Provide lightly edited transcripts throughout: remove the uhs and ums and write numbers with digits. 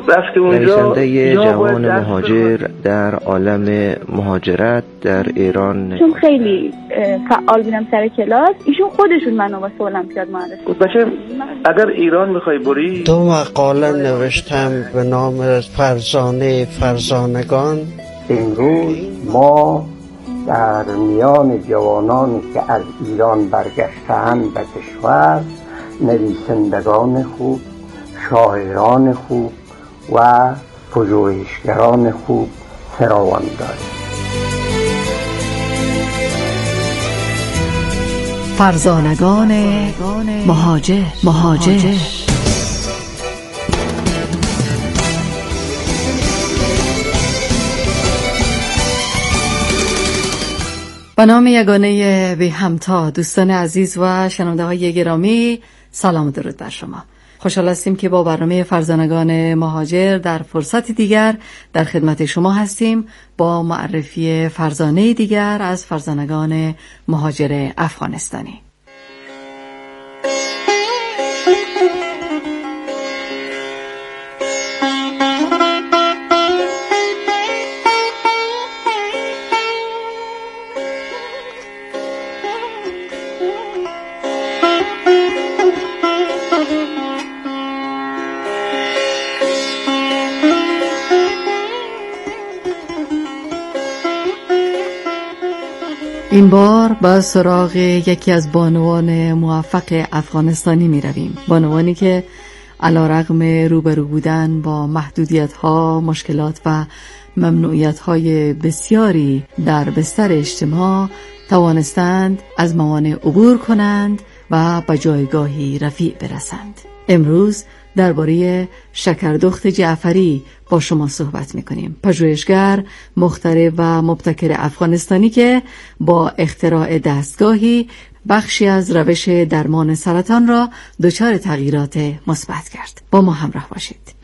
رفته اونجا نویسنده جوان مهاجر در عالم مهاجرت در ایران. چون خیلی فعال بودم سر کلاس، ایشون خودشون منو واسه المپیاد معرفی گفت بچه اگر ایران میخوای بری. 2 مقاله نوشتم به نام فرزانه فرزانگان. امروز ما در میان جوانانی که از ایران برگشته‌اند به کشور، نویسندگان خوب، شاعران خوب و پژوهشگران خوب فراوان داریم. فرزانگان مهاجر. به نام یگانه بی همتا، دوستان عزیز و شنونده های گرامی، سلام و درود بر شما. خوشحال هستیم که با برنامه فرزانگان مهاجر در فرصت دیگر در خدمت شما هستیم با معرفی فرزانه دیگر از فرزانگان مهاجر افغانستانی. این بار با سراغ یکی از بانوان موفق افغانستانی می رویم. بانوانی که علیرغم روبرو بودن با محدودیت‌ها، مشکلات و ممنوعیت‌های بسیاری در بستر اجتماع توانستند از موانع عبور کنند و به جایگاهی رفیع برسند. امروز درباره شکردخت جعفری با شما صحبت می‌کنیم. پژوهشگر، مخترع و مبتکر افغانستانی که با اختراع دستگاهی بخشی از روش درمان سرطان را دچار تغییرات مثبت کرد. با ما همراه باشید.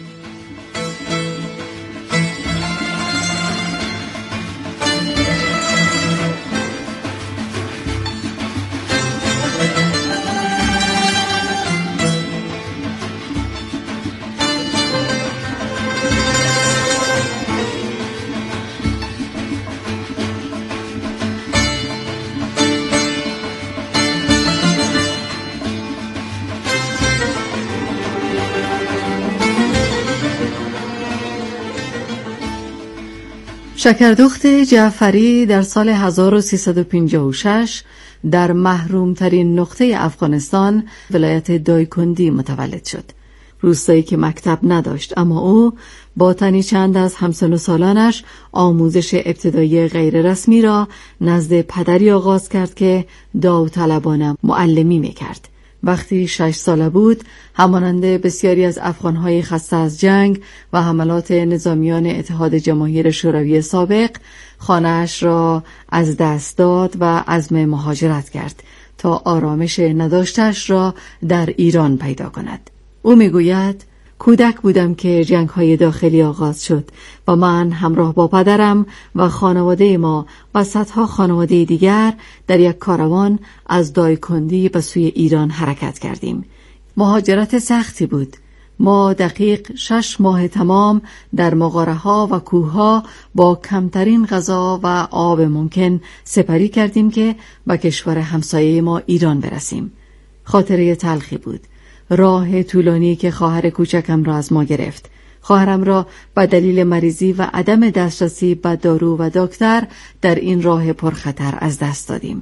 شکردخت جعفری در سال 1356 در محرومترین نقطه افغانستان، ولایت دایکندی متولد شد. روستایی که مکتب نداشت، اما او با تنی چند از همسن و سالانش آموزش ابتدایی غیر رسمی را نزد پدری آغاز کرد که داوطلبانه معلمی می‌کرد. وقتی 6 ساله بود، همانند بسیاری از افغان‌های خسته از جنگ و حملات نظامیان اتحاد جماهیر شوروی سابق، خانه‌اش را از دست داد و عزم مهاجرت کرد تا آرامش نداشتش را در ایران پیدا کند. او میگوید: کودک بودم که جنگ‌های داخلی آغاز شد و من همراه با پدرم و خانواده ما و صدها خانواده دیگر در یک کاروان از دایکندی به سوی ایران حرکت کردیم. مهاجرت سختی بود. ما دقیق 6 ماه تمام در مغاره‌ها و کوه‌ها با کمترین غذا و آب ممکن سپری کردیم که به کشور همسایه ما ایران برسیم. خاطره تلخی بود. راه طولانی که خواهر کوچکم را از ما گرفت. خواهرم را به دلیل مریضی و عدم دسترسی به دارو و دکتر در این راه پرخطر از دست دادیم.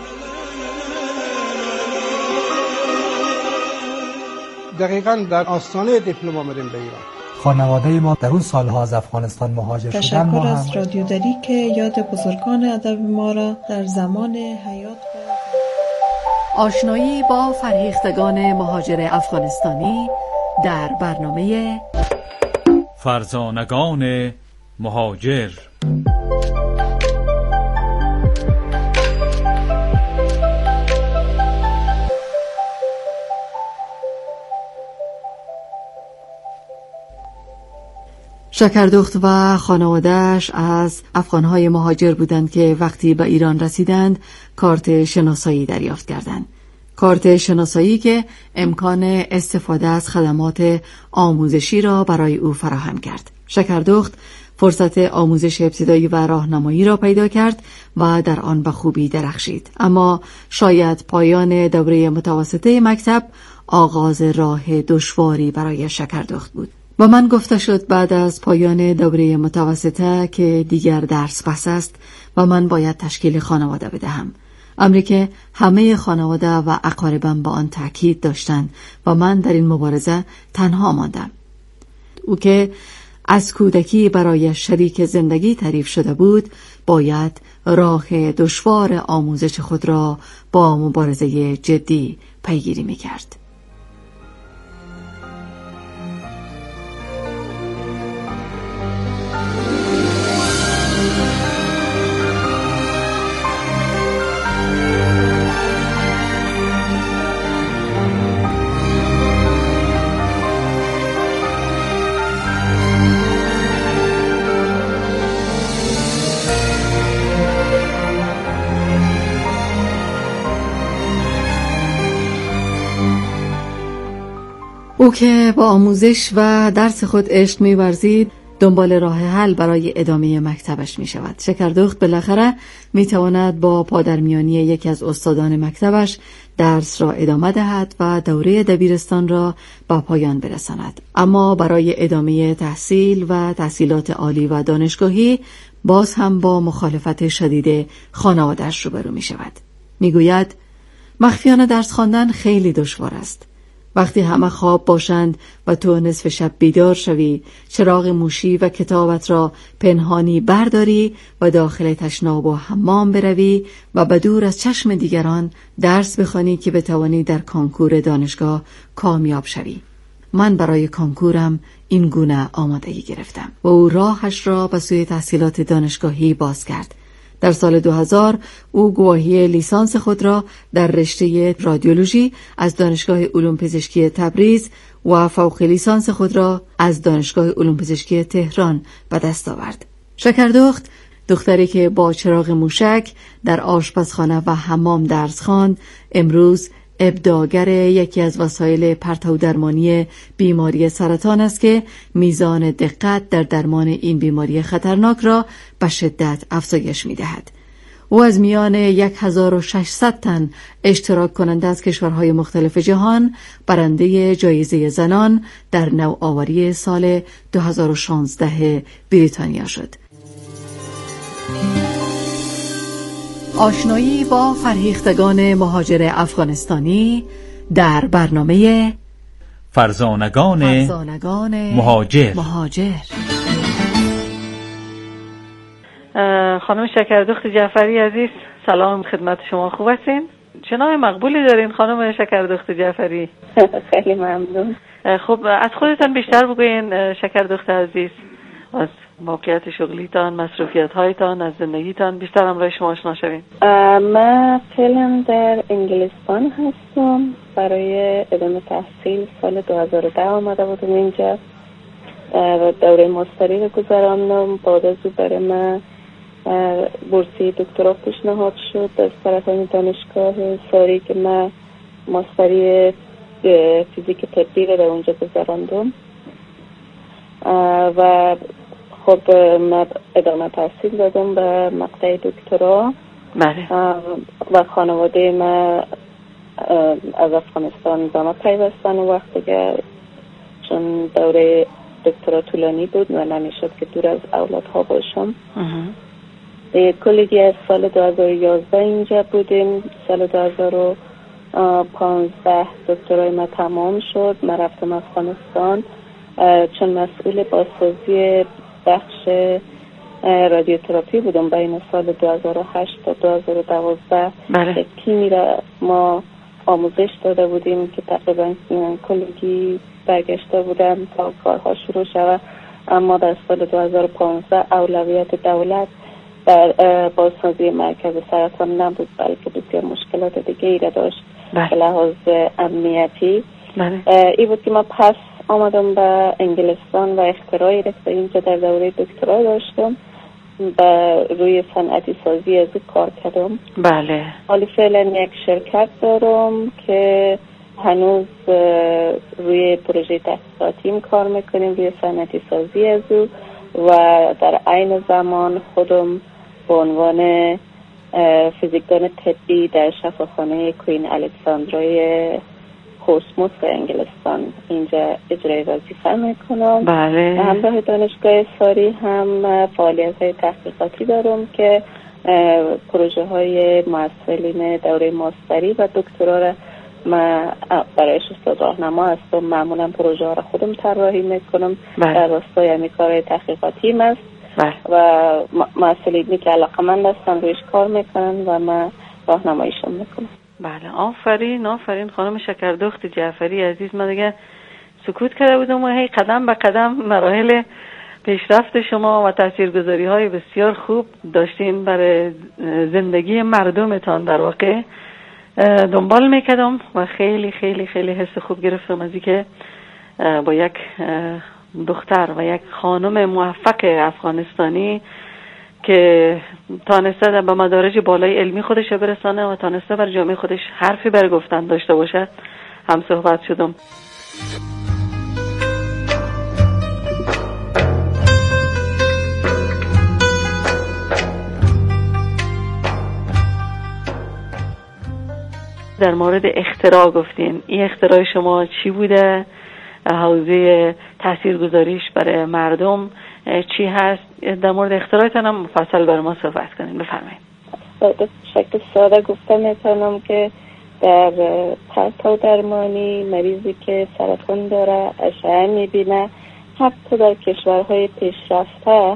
دقیقاً در آستانه دیپلم آمدیم به ایران. خانواده ما در اون سالها از افغانستان مهاجر شدن. تشکر از رادیو دری که یاد بزرگان ادب ما را در زمان حیات آشنایی با فرهیختگان مهاجر افغانستانی در برنامه فرزانگان مهاجر. شکردخت و خانواده‌اش از افغان‌های مهاجر بودند که وقتی به ایران رسیدند کارت شناسایی دریافت کردند. کارت شناسایی که امکان استفاده از خدمات آموزشی را برای او فراهم کرد. شکردخت فرصت آموزش ابتدایی و راهنمایی را پیدا کرد و در آن به خوبی درخشید. اما شاید پایان دوره متوسطه مکتب آغاز راه دشواری برای شکردخت بود. و من گفته شد بعد از پایان دوره متوسطه که دیگر درس بس است و من باید تشکیل خانواده بدهم. امری که همه خانواده و اقاربم با آن تأکید داشتند و من در این مبارزه تنها ماندم. او که از کودکی برای شریک زندگی تعریف شده بود باید راه دشوار آموزش خود را با مبارزه جدی پیگیری می‌کرد. او که با آموزش و درس خود عشق می‌ورزید دنبال راه حل برای ادامه مکتبش می‌شود. شکردخت بالاخره می‌تواند با پادرمیانی یکی از استادان مکتبش درس را ادامه دهد و دوره دبیرستان را به پایان برساند. اما برای ادامه تحصیل و تحصیلات عالی و دانشگاهی باز هم با مخالفت شدید خانواده‌اش روبرو می‌شود. می‌گوید مخفیانه درس خواندن خیلی دشوار است. وقتی همه خواب باشند و تو نصف شب بیدار شوی، چراغ موشی و کتابت را پنهانی برداری و داخل تشناب و حمام بروی و به دور از چشم دیگران درس بخوانی که بتوانی در کنکور دانشگاه کامیاب شوی. من برای کنکورم این گونه آمادگی گرفتم و او راهش را به سوی تحصیلات دانشگاهی باز کرد. در سال 2000 او گواهی لیسانس خود را در رشته رادیولوژی از دانشگاه علوم پزشکی تبریز و فوق لیسانس خود را از دانشگاه علوم پزشکی تهران به دست آورد. شکردخت دختری که با چراغ موشک در آشپزخانه و حمام درس خواند، امروز ابداعگر یکی از وسایل پرتو درمانی بیماری سرطان است که میزان دقت در درمان این بیماری خطرناک را به شدت افزایش می‌دهد. او از میان 1600 تن اشتراک کننده از کشورهای مختلف جهان برنده جایزه زنان در نوآوری سال 2016 بریتانیا شد. آشنایی با فرهیختگان مهاجر افغانستانی در برنامه فرزانگان مهاجر. خانم شکردخت جعفری عزیز، سلام خدمت شما. خوب هستین؟ چه نام مقبولی دارین خانم شکردخت جعفری؟ خیلی ممنون. خب از خودتان بیشتر بگوین شکردخت عزیز، از موقعیت شغلیتان، مسئولیت هایتان، از زندگیتان بیشتر همراه شما آشنا شویم. من فعلا در انگلستان هستم. برای ادامه تحصیل سال 2010 آمده بودم اینجا و دوره ماستری رو گذراندم. بعد از او برای من بورسی دکترا پیشنهاد شد از طرف دانشگاه ساری که من ماستری فیزیک طبی رو در اونجا گذراندم و خب من ادامه تحصیل دادم به مقطع دکترا. و خانواده من از افغانستان به من پیوستن و وقتی که چون دوره دکترا طولانی بود و نمیشد که دور از اولادها باشم. کلگی از سال 2011 اینجا بودیم. سال 2015 دکترای من تمام شد. من رفتم افغانستان چون مسئول بازسازی بخش رادیوتراپی بودم بین سال 2008 تا 2012. تیمی را ما آموزش داده بودیم که تقریبا کلگی برگشته بودم تا کارها شروع شود. اما در سال 2015 اولویت دولت در بازسازی مرکز سرطان نبود، بلکه بسیار مشکلات دیگه ای را داشت به لحاظ امنیتی. این بود که ما پس آمدم به انگلستان و اختراعی رفته اینجا در دوره دکترا داشتم روی صنعتی سازی از کار کردم. بله. حالی فعلا یک شرکت دارم که هنوز روی پروژه تحقیقاتی کار میکنیم روی صنعتی سازی از او و در عین زمان خودم به عنوان فیزیکدان طبی در شفاخانه کوین الکساندرای پورتسموث انگلستان اینجا اجرای وظیفه میکنم. بله. همراه دانشگاه ساری هم فعالیت‌های تحقیقاتی دارم که پروژه های محصلین دوره ماستری و دکترا را من برایش استاد راهنما هستم. معمولا پروژه ها را خودم طراحی میکنم. در راستای همین کار تحقیقاتی است و محصلینی که علاقه‌مند هستن رویش کار میکنن و من راهنماییشون میکنم. بله، آفرین خانم شکردخت جعفری عزیز. من دیگه سکوت کرده بودم و هی قدم به قدم مراحل پیشرفت شما و تاثیرگذاری های بسیار خوب داشتین برای زندگی مردمتان در واقع دنبال میکردم و خیلی خیلی خیلی حس خوب گرفتم از اینکه با یک دختر و یک خانم موفق افغانستانی که تانسته به مدارج بالای علمی خودش برسانه و تانسته بر جامعه خودش حرفی بر گفتن داشته باشه هم صحبت شدم. در مورد اختراع گفتین. این اختراع شما چی بوده؟ حوزه تاثیرگذاریش برای مردم چی هست؟ در مورد اختراعتان هم مفصل برای ما صحبت کنین. بفرمایید. به شکل ساده گفته میتونم که در پرتو درمانی مریضی که سرطان داره اشعه میبینه، حتی در کشورهای پیشرفته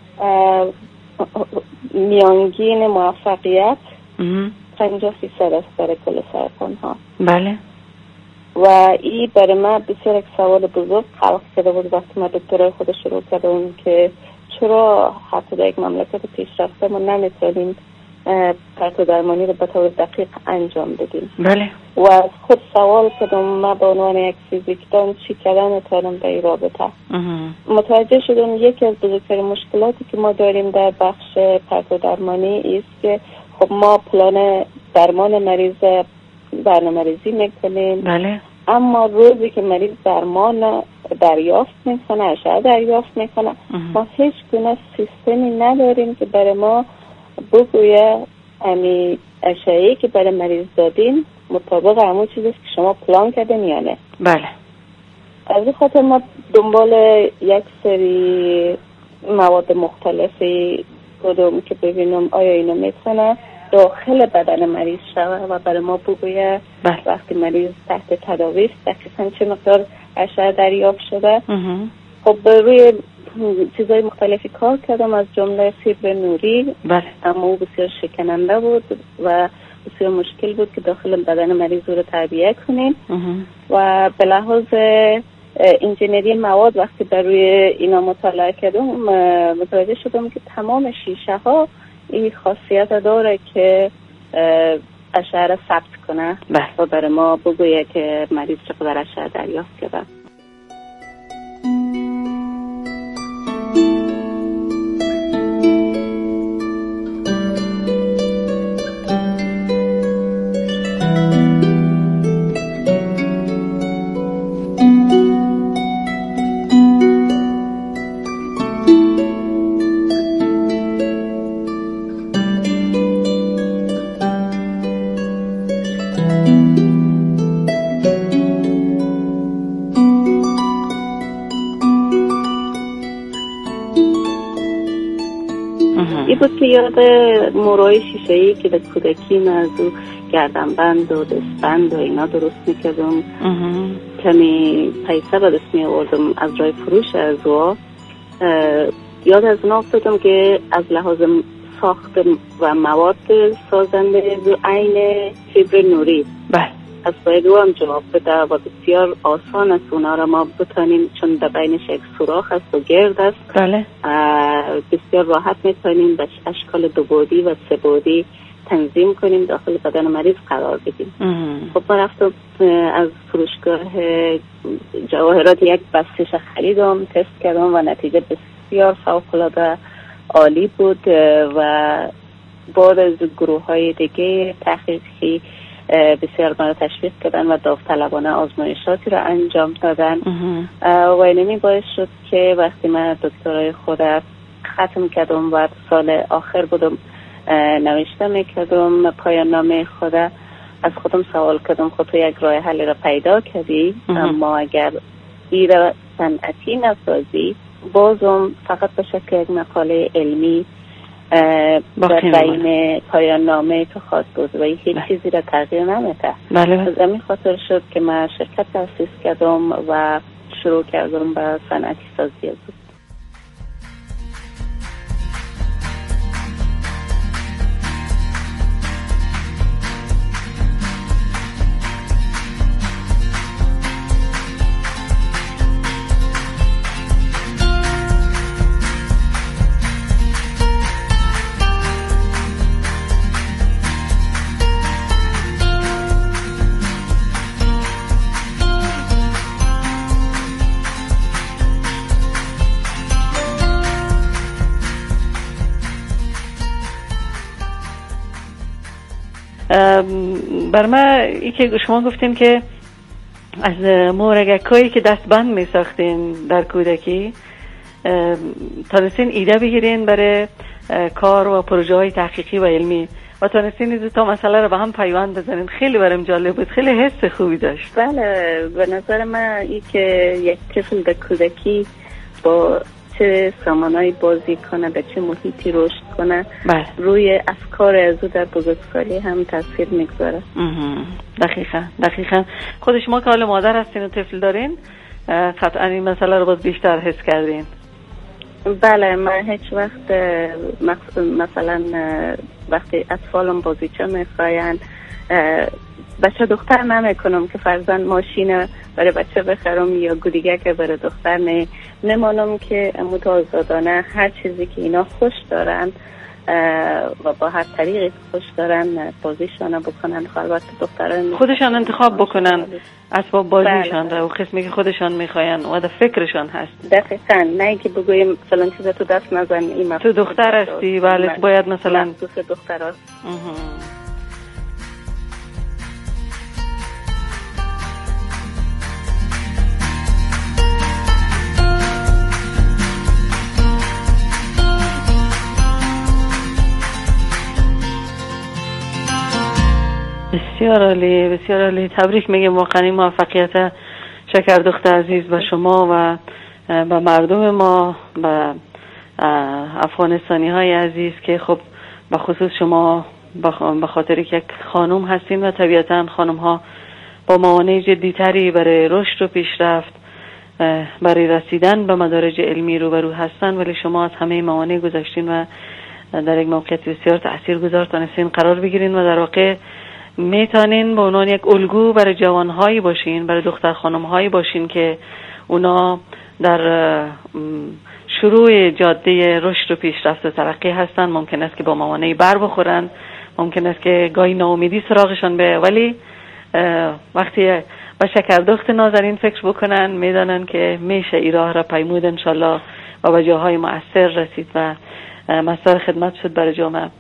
میانگین موفقیت 50% است برای کل سرطان ها. بله. و این برای من بسیار یک سوال بزرگ خلق کرده بود وقتی من دکترای خود شروع کردم که چرا حتی در یک مملکت پیشرفته ما نمیتونیم پرتو درمانی رو به طور دقیق انجام بدیم. بله. و از خود سوال کردم من به عنوان یک فیزیکدان چی کردن میتونم در این رابطه. متوجه شدم یکی از بزرگترین مشکلاتی که ما داریم در بخش پرتو درمانی است که خب ما پلان درمان مریض برنامه‌ریزی میکنیم. بله. اما روزی که مریض درمان دریافت میکنه، اشعه دریافت میکنه، ما هیچ گونه سیستمی نداریم که برای ما بگویه امی اشعه‌ای که برای مریض دادین مطابق همون چیزی که شما پلان کردین یا نه. بله. از این خاطر ما دنبال یک سری مواد مختلفی بودم که ببینم آیا اینو میتونه داخل بدن مریض شود و برای ما بگویه وقتی مریض تحت تداوی است دقیقاً چه مقدار اشعه دریافت شده. خب روی چیزای مختلفی کار کردم از جمله فیبر نوری. بله. اما او بسیار شکننده بود و بسیار مشکل بود که داخل بدن مریض رو تربیه کنیم. و به لحاظ انجینری مواد وقتی بر روی اینا مطالعه کردم متوجه شدم که تمام شیشه ها این خاصیت داره که اشعه را ثبت کنه و برای ما بگویه که مریض چقدر اشعه دریافت کرده. این بود که یاد مروی شیشه‌ای که در کودکی من از او گردنبند و دستبند و اینا درست میکردم، کمی پیسه به دست میآوردم از راه فروش از او. یاد از اونا افتادم که از لحاظ ساخت و مواد سازنده دو عین فیبر نوری از باید او هم جواب بده و بسیار آسان است اونا را ما بتانیم، چون در بینش یک سوراخ است و گرد است. بله. بسیار راحت میتونیم به اشکال 2 بعدی و 3 بعدی تنظیم کنیم داخل بدن مریض قرار بدیم. خب من رفتم از فروشگاه جواهرات یک بستش خریدم، تست کردم و نتیجه بسیار فوق‌العاده عالی بود و بعد از گروه های دیگه تحقیقی بسیار مرا تشویق کردن و داوطلبانه آزمایشاتی را انجام دادن و اینمی باعث شد که وقتی من دکترای خود ختم کردم و سال آخر بودم نوشته میکردم پایان نامه خود، از خودم سوال کردم خود تو یک راه حل را پیدا کردی، اما اگر این را صنعتی نسازی بازم فقط به شکل یک مقاله علمی در بین پایان نامه تو خواهد بود و هیچ چیزی را تغییر نمیده. از همین خاطر شد که من شرکت تأسیس کردم و شروع کردم به صنعتی سازی بود. بر من ای که شما گفتین که از مورگکایی که دستبند می ساختین در کودکی تانستین ایده بگیرین برای کار و پروژه های تحقیقی و علمی و تانستین دو تا مسئله رو به هم پیوند بزنین. خیلی برام جالب بود، خیلی حس خوبی داشت. بله، به نظر من ای که یک طفل در کودکی با چه سامانهایی بازی کنه، به چه محیطی رشد کنه، روی افکار از او در بزرگسالی هم تاثیر میگذاره. دقیقاً. خود شما که حال مادر هستین و طفل دارین قطعاً این مسئله رو باز بیشتر حس کردین. بله، من هیچ وقت مثلا وقتی اطفالم بازیچه میخواین بچه دختر نمیکنم که فرضاً ماشین برای بچه بخرم یا گودیگه که برای دختر نمانم که متعادلانه هر چیزی که اینا خوش دارن و با هر طریقی خوش دارن بازیشان بکنن. البته دختران خودشان انتخاب بکنن اسباب بازیشان را و قسمی که خودشان میخواین و در فکرشان هست. دقیقاً، نه که بگویم فلان چیز تو دست نزن، این تو دختر هستی بله باید مثلا مخصوص دختر هست. بسیار عالی. تبریک میگم، واقعا موفقیت شکر دختر عزیز به شما و به مردم ما، به افغانستانی های عزیز که خب به خصوص شما به خاطر که یک خانم هستین و طبیعتا خانم ها با موانع جدیتری برای رشد و پیشرفت برای رسیدن به مدارج علمی روبرو هستن، ولی شما از همه موانع گذشتین و در یک موقعیت بسیار تاثیرگذار تونستین قرار بگیرین و در واقع میتونین به عنوان یک الگو برای جوانهایی باشین، برای دختر خانمهایی باشین که اونا در شروع جاده رشد و پیشرفت و ترقی هستن. ممکن است که با موانعی بر بخورن، ممکن است که گاهی ناامیدی سراغشان به، ولی وقتی با شکردخت نازنین فکر بکنن میدانن که میشه این راه را پیمود انشالله و به جاهای مؤثر رسید و مصدر خدمت شد برای جامعه.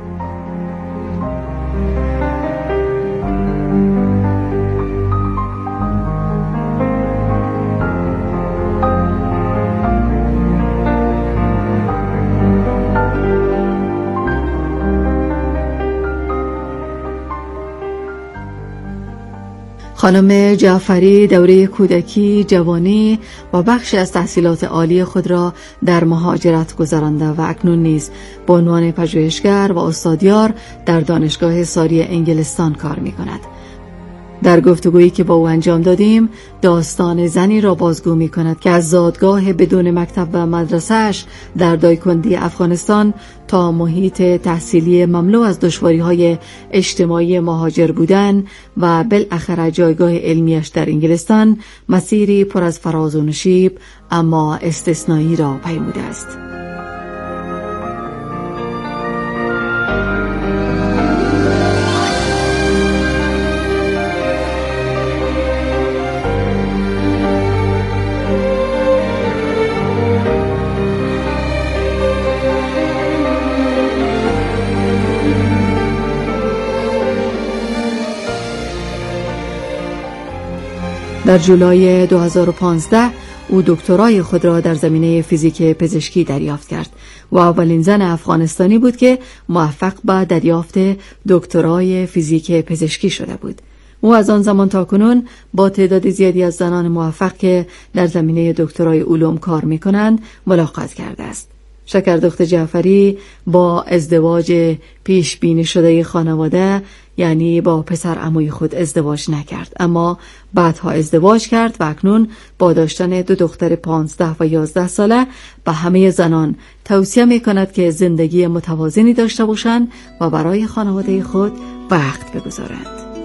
خانم جعفری دوره کودکی، جوانی و بخشی از تحصیلات عالی خود را در مهاجرت گذرانده و اکنون نیز به عنوان پژوهشگر و استادیار در دانشگاه ساری انگلستان کار می کند. در گفتگویی که با او انجام دادیم داستان زنی را بازگو می کند که از زادگاه بدون مکتب و مدرسه‌اش در دایکندی افغانستان تا محیط تحصیلی مملو از دشواری‌های اجتماعی مهاجر بودن و بالاخره جایگاه علمیش در انگلستان مسیری پر از فراز و نشیب اما استثنایی را پیموده است. در جولای 2015 او دکترای خود را در زمینه فیزیک پزشکی دریافت کرد و اولین زن افغانستانی بود که موفق به دریافت دکترای فیزیک پزشکی شده بود. او از آن زمان تا کنون با تعداد زیادی از زنان موفق که در زمینه دکترای علوم کار می‌کنند ملاقات کرده است. شکردخت جعفری با ازدواج پیش بینی شده خانواده، یعنی با پسر عموی خود ازدواج نکرد، اما بعدها ازدواج کرد و اکنون با داشتن 2 دختر 15 و 11 ساله به همه زنان توصیه می‌کند که زندگی متوازنی داشته باشند و برای خانواده خود وقت بگذارند.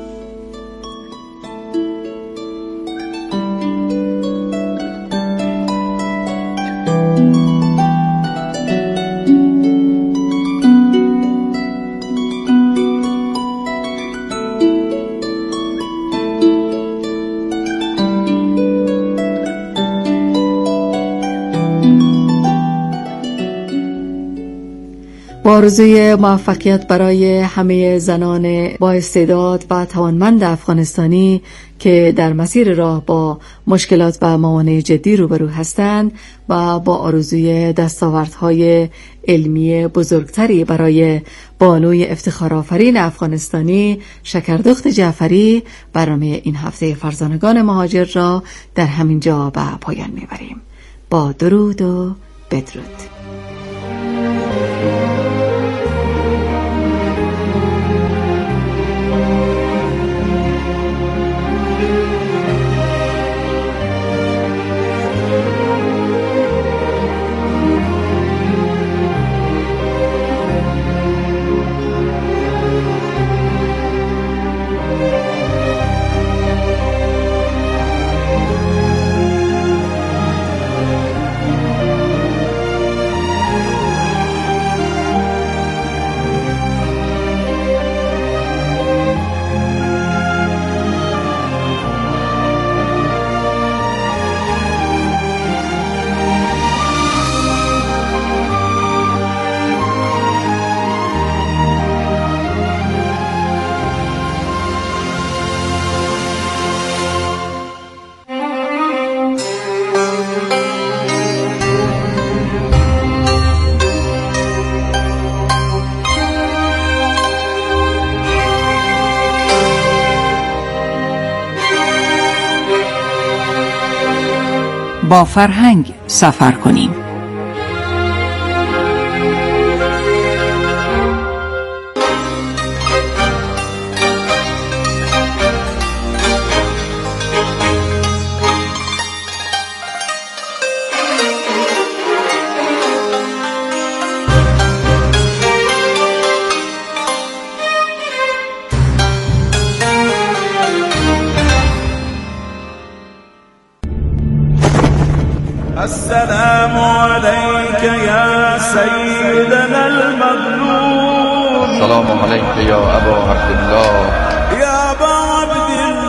با آرزوی موفقیت برای همه زنان با استعداد و توانمند افغانستانی که در مسیر راه با مشکلات و موانع جدی روبرو هستند و با آرزوی دستاوردهای علمی بزرگتری برای بانوی افتخارآفرین افغانستانی شکردخت جعفری، برنامه این هفته فرزانگان مهاجر را در همین جا به پایان میبریم. با درود و بدرود. با فرهنگ سفر کنیم. السلام عليك يا سيدنا المظلوم. السلام عليك يا أبا عبد الله. يا أبا عبد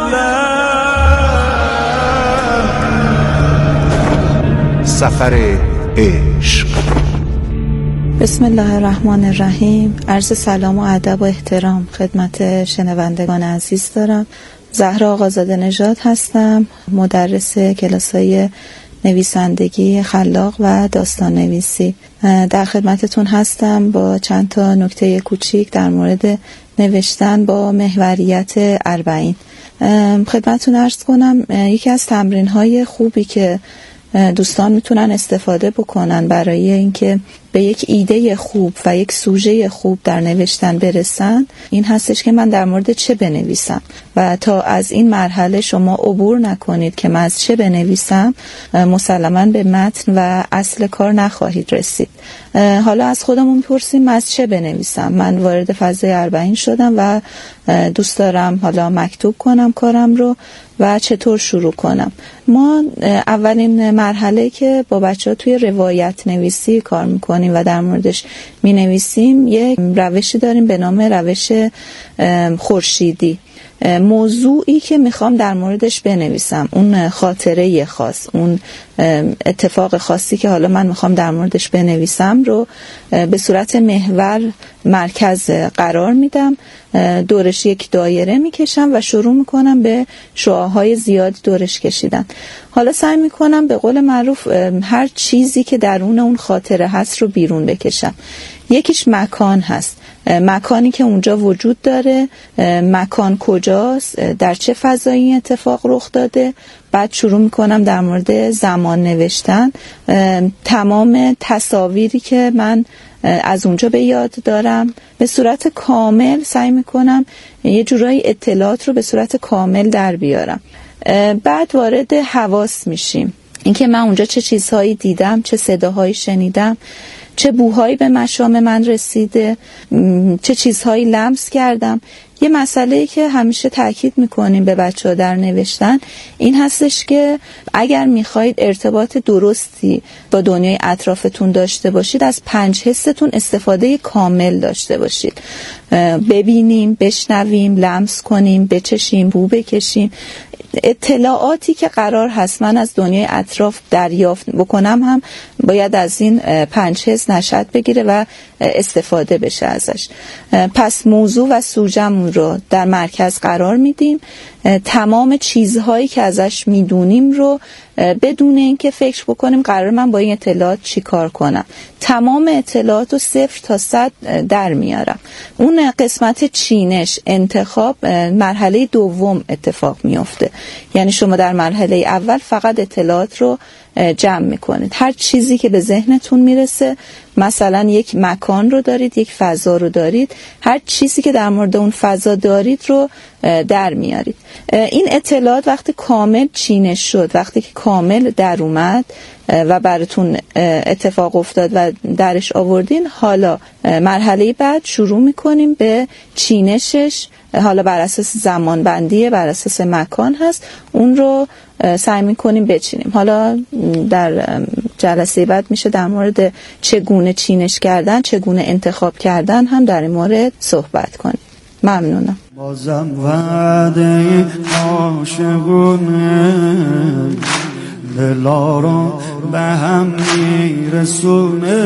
الله. سفر عشق. بسم الله الرحمن الرحیم. عرض سلام و ادب و احترام خدمت شنوندگان عزیز دارم. زهرا آقازاده نژاد هستم، مدرس کلاس‌های نویسندگی خلاق و داستان نویسی. در خدمتتون هستم با چند تا نکته کوچیک در مورد نوشتن با محوریت 40. خدمتتون عرض کنم یکی از تمرین‌های خوبی که دوستان میتونن استفاده بکنن برای اینکه به یک ایده خوب و یک سوژه خوب در نوشتن برسن این هستش که من در مورد چه بنویسم و تا از این مرحله شما عبور نکنید که من از چه بنویسم مسلماً به متن و اصل کار نخواهید رسید. حالا از خودمون میپرسیم من از چه بنویسم. من وارد فضای 40 شدم و دوست دارم حالا مکتوب کنم کارم رو و چطور شروع کنم. ما اولین مرحله که با بچه‌ها توی روایت نویسی کار میکنیم و در موردش مینویسیم یک روشی داریم به نام روش خورشیدی. موضوعی که میخوام در موردش بنویسم، اون خاطره خاص، اون اتفاق خاصی که حالا من میخوام در موردش بنویسم رو به صورت محور مرکز قرار میدم، دورش یک دایره میکشم و شروع میکنم به شعاعهای زیادی دورش کشیدن. حالا سعی میکنم به قول معروف هر چیزی که درون اون خاطره هست رو بیرون بکشم. یکیش مکان هست، مکانی که اونجا وجود داره، مکان کجاست، در چه فضایی اتفاق رخ داده. بعد شروع میکنم در مورد زمان نوشتن، تمام تصاویری که من از اونجا به یاد دارم به صورت کامل سعی میکنم یه جورایی اطلاعات رو به صورت کامل در بیارم. بعد وارد حواس میشیم، اینکه من اونجا چه چیزهایی دیدم، چه صداهایی شنیدم، چه بوهایی به مشام من رسیده، چه چیزهایی لمس کردم. یه مسئله‌ای که همیشه تاکید میکنیم به بچه‌ها در نوشتن این هستش که اگر میخواید ارتباط درستی با دنیای اطرافتون داشته باشید، از 5 حستون استفاده کامل داشته باشید. ببینیم، بشنویم، لمس کنیم، بچشیم، بو بکشیم. اطلاعاتی که قرار هست من از دنیای اطراف دریافت بکنم هم باید از این 5 حس نشأت بگیره و استفاده بشه ازش. پس موضوع و سوژه‌مون رو در مرکز قرار میدیم، تمام چیزهایی که ازش میدونیم رو بدون اینکه فکر بکنیم قرار من با این اطلاعات چی کار کنم، تمام اطلاعات رو 0 تا 100 در میارم. اون قسمت چینش، انتخاب، مرحله دوم اتفاق میفته. یعنی شما در مرحله اول فقط اطلاعات رو جمع میکنید، هر چیزی که به ذهنتون میرسه، مثلا یک مکان رو دارید، یک فضا رو دارید، هر چیزی که در مورد اون فضا دارید رو در میارید. این اطلاعات وقتی کامل چینش شد، وقتی که کامل در اومد و براتون اتفاق افتاد و درش آوردین، حالا مرحله بعد شروع میکنیم به چینشش. حالا بر اساس زمان بندیه، بر اساس مکان هست، اون رو سعی میکنیم بچینیم. حالا در جلسه بعد میشه در مورد چگونه چینش کردن، چگونه انتخاب کردن هم در این مورد صحبت کنیم. ممنونم. بازم وعده عاشقونه دلا رو به هم میرسونه،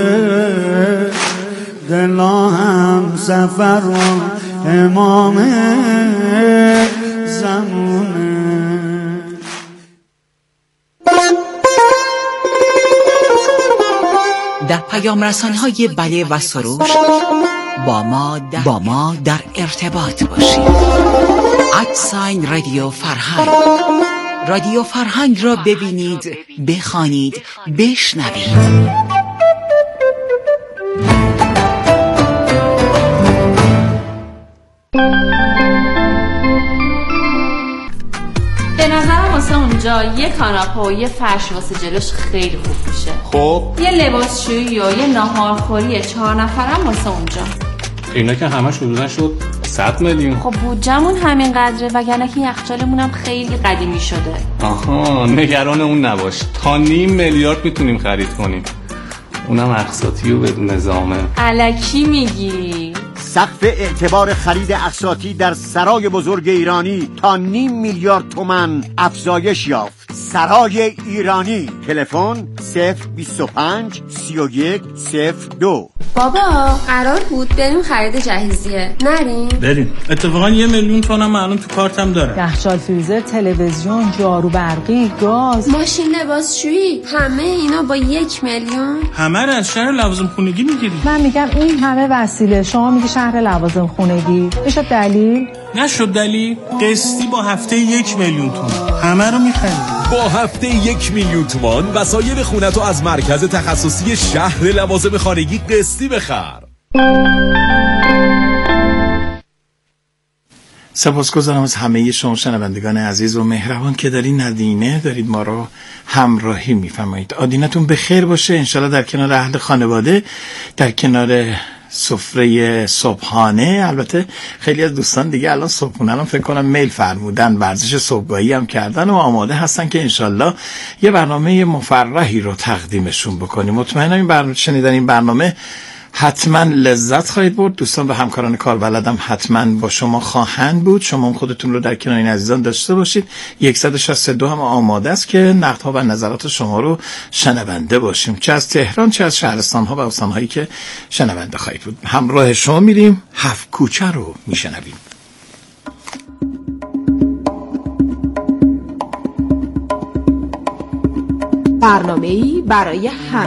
دلا هم سفر و امام زمونه. در پیام رسان‌های بله و سروش با ما در ارتباط باشید. @رادیو فرهنگ. رادیو فرهنگ را ببینید، بخوانید، بشنوید. به نظرم واسه اونجا یه کاناپه و یه فرش واسه جلوش خیلی خوب میشه. خب یه لباسشویی و یه ناهارخوری 4 نفرم واسه اونجا. اینا که همش حدودا شد 100 میلیون. خب بودجمون همین قدره، وگرنه که یخچالمون هم خیلی قدیمی شده. آها، نگران اون نباش، تا 0.5 میلیارد میتونیم خرید کنیم، اونم اقساطی و بدون نظامه. الکی میگی؟ سقف اعتبار خرید اقساطی در سرای بزرگ ایرانی تا 0.5 میلیارد تومان افزایش یافت. سرای ایرانی، تلفن 025 31 02. بابا قرار بود بریم خرید جهیزیه، نریم؟ بریم. اتفاقا 1 میلیون تومنم الان تو کارتم داره. یخچال، فریزر، تلویزیون، جارو برقی، گاز، ماشین لباسشویی، همه اینا با 1 میلیون. همه رو از شهر لوازم خونگی میگیری. من میگم این همه وسیله، شما میگی شهر لوازم خونگی. بشه دلیل؟ نشد دلیل. قسطی با هفته 1 میلیون تومان همه رو میخریم. با هفته 1 میلیون تومان وسایل خونتو از مرکز تخصصی شهر لوازم خانگی قسطی بخر. سپاسگزارم از همه شما شنوندگان عزیز و مهربان که دارین ندینه دارید ما رو همراهی میفرمایید. آدینتون به خیر باشه انشالله، در کنار اهل خانواده، در کنار سفره صبحانه. البته خیلی از دوستان دیگه الان صبحونه هم فکر کنم میل فرمودن، ورزش صبحگاهی هم کردن و آماده هستن که انشالله یه برنامه مفرحی رو تقدیمشون بکنیم. مطمئنم این برنامه شنیدن این برنامه حتما لذت خواهید برد. دوستان و همکاران کاربلدم حتما با شما خواهند بود. شما هم خودتون رو در کنار این عزیزان داشته باشید. 162 هم آماده است که نقدها و نظرات شما رو شنونده باشیم، چه از تهران چه از شهرستان‌ها و استان‌هایی که شنونده خواهید بود. همراه شما میریم، 7 کوچه رو میشنویم. برنامه‌ای برای همه.